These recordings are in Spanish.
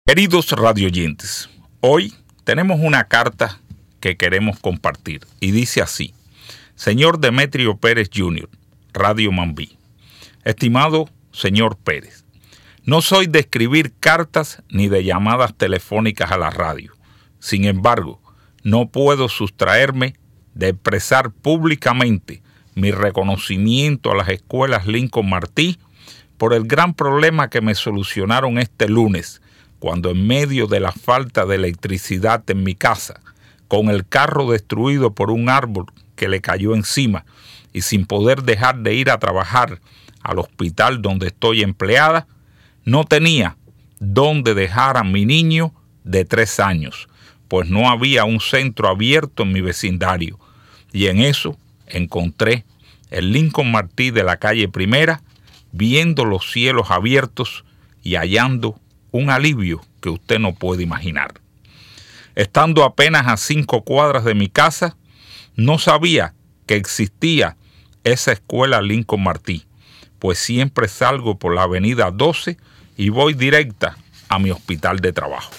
Queridos radioyentes, hoy tenemos una carta que queremos compartir y dice así: Señor Demetrio Pérez Jr., Radio Mambí. Estimado señor Pérez, no soy de escribir cartas ni de llamadas telefónicas a la radio. Sin embargo, no puedo sustraerme de expresar públicamente mi reconocimiento a las escuelas Lincoln Martí por el gran problema que me solucionaron este lunes, cuando en medio de la falta de electricidad en mi casa, con el carro destruido por un árbol que le cayó encima y sin poder dejar de ir a trabajar al hospital donde estoy empleada, no tenía dónde dejar a mi niño de 3 años, pues no había un centro abierto en mi vecindario. Y en eso encontré el Lincoln Martí de la calle Primera, viendo los cielos abiertos y hallando un alivio que usted no puede imaginar. Estando apenas a 5 cuadras de mi casa, no sabía que existía esa escuela Lincoln Martí, pues siempre salgo por la avenida 12 y voy directa a mi hospital de trabajo.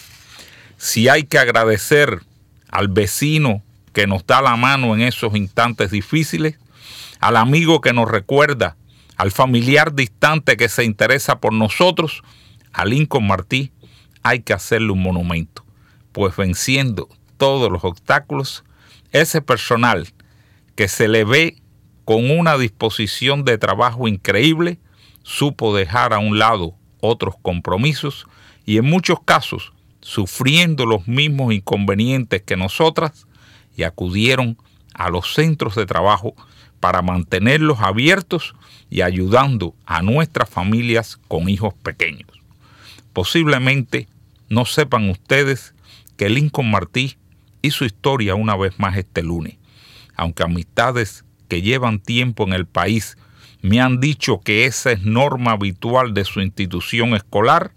Si hay que agradecer al vecino que nos da la mano en esos instantes difíciles, al amigo que nos recuerda, al familiar distante que se interesa por nosotros, a Lincoln Martí hay que hacerle un monumento, pues venciendo todos los obstáculos, ese personal que se le ve con una disposición de trabajo increíble, supo dejar a un lado otros compromisos y en muchos casos sufriendo los mismos inconvenientes que nosotras, y acudieron a los centros de trabajo para mantenerlos abiertos y ayudando a nuestras familias con hijos pequeños. Posiblemente no sepan ustedes que Lincoln Martí hizo historia una vez más este lunes, aunque amistades que llevan tiempo en el país me han dicho que esa es norma habitual de su institución escolar.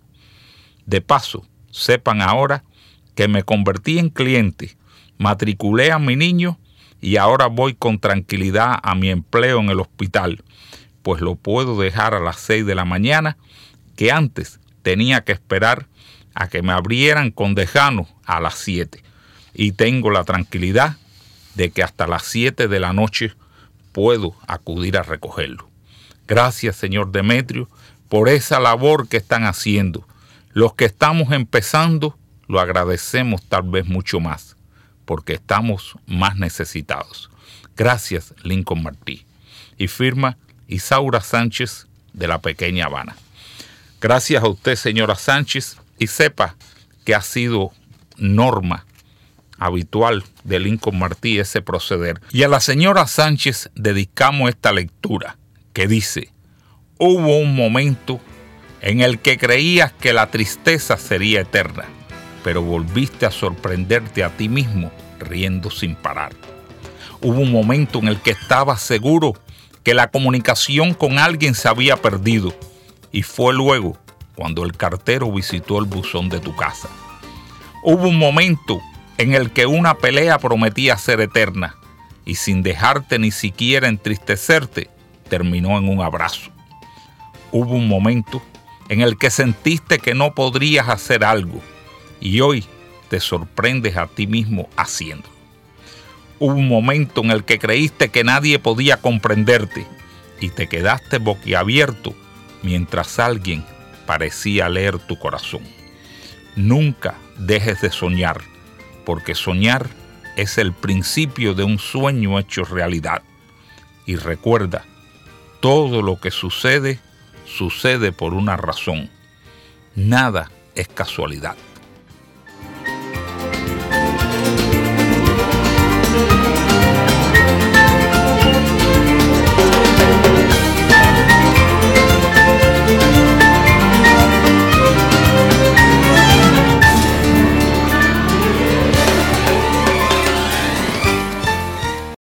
De paso, sepan ahora que me convertí en cliente, matriculé a mi niño y ahora voy con tranquilidad a mi empleo en el hospital, pues lo puedo dejar a las 6 de la mañana, que antes tenía que esperar a que me abrieran con decano a las 7, y tengo la tranquilidad de que hasta las 7 de la noche puedo acudir a recogerlo. Gracias, señor Demetrio, por esa labor que están haciendo. Los que estamos empezando lo agradecemos tal vez mucho más, porque estamos más necesitados. Gracias, Lincoln Martí. Y firma Isaura Sánchez, de la Pequeña Habana. Gracias a usted, señora Sánchez, y sepa que ha sido norma habitual de Lincoln Martí ese proceder. Y a la señora Sánchez dedicamos esta lectura que dice: hubo un momento en el que creías que la tristeza sería eterna, pero volviste a sorprenderte a ti mismo riendo sin parar. Hubo un momento en el que estabas seguro que la comunicación con alguien se había perdido, y fue luego cuando el cartero visitó el buzón de tu casa. Hubo un momento en el que una pelea prometía ser eterna, y sin dejarte ni siquiera entristecerte, terminó en un abrazo. Hubo un momento en el que sentiste que no podrías hacer algo, y hoy te sorprendes a ti mismo haciéndolo. Hubo un momento en el que creíste que nadie podía comprenderte, y te quedaste boquiabierto mientras alguien parecía leer tu corazón. Nunca dejes de soñar, porque soñar es el principio de un sueño hecho realidad. Y recuerda, todo lo que sucede, sucede por una razón. Nada es casualidad.